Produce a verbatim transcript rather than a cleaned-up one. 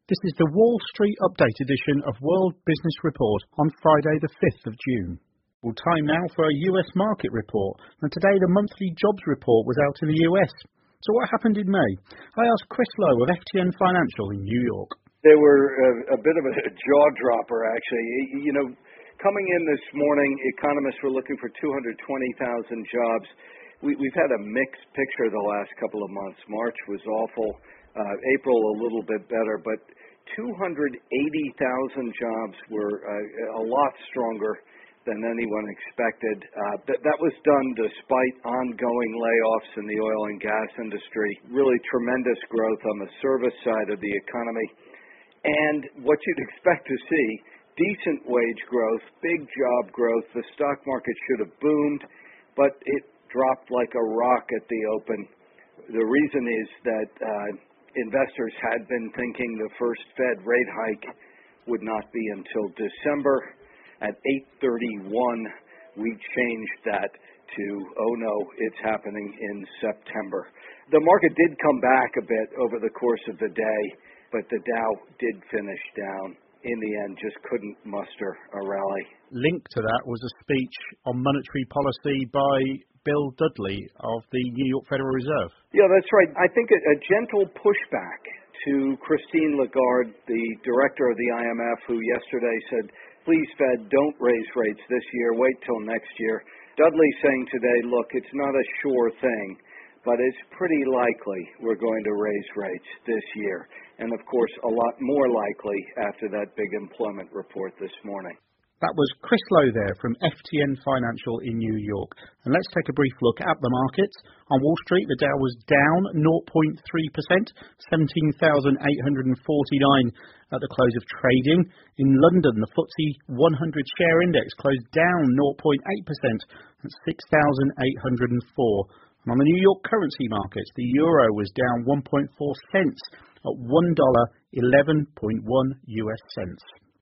This is the Wall Street Update edition of World Business Report on Friday the fifth of June. Well, time now for a U S market report, and today the monthly jobs report was out in the U S. So what happened in May? I asked Chris Lowe of F T N Financial in New York. They were a, a bit of a jaw-dropper, actually. You know, coming in this morning, economists were looking for two hundred twenty thousand jobs. We, we've had a mixed picture the last couple of months. March was awful. Uh, April a little bit better, but two hundred eighty thousand jobs were uh, a lot stronger than anyone expected. Uh, th- that was done despite ongoing layoffs in the oil and gas industry, really tremendous growth on the service side of the economy, and what you'd expect to see, decent wage growth, big job growth. The stock market should have boomed, but it dropped like a rock at the open. The reason is that uh, investors had been thinking the first Fed rate hike would not be until December. At eight thirty-one, we changed that to, oh no, it's happening in September. The market did come back a bit over the course of the day, but the Dow did finish down. In the end, just couldn't muster a rally. Linked to that was a speech on monetary policy by Bill Dudley of the New York Federal Reserve. Yeah, that's right. I think a, a gentle pushback to Christine Lagarde, the director of the I M F, who yesterday said, please, Fed, don't raise rates this year. Wait till next year. Dudley saying today, look, it's not a sure thing, but it's pretty likely we're going to raise rates this year. And, of course, a lot more likely after that big employment report this morning. That was Chris Lowe there from F T N Financial in New York. And let's take a brief look at the markets. On Wall Street, the Dow was down zero point three percent, seventeen thousand eight hundred forty-nine at the close of trading. In London, the F T S E one hundred share index closed down zero point eight percent at six thousand eight hundred four. And on the New York currency markets, the euro was down one point four cents at one dollar eleven point one U S cents.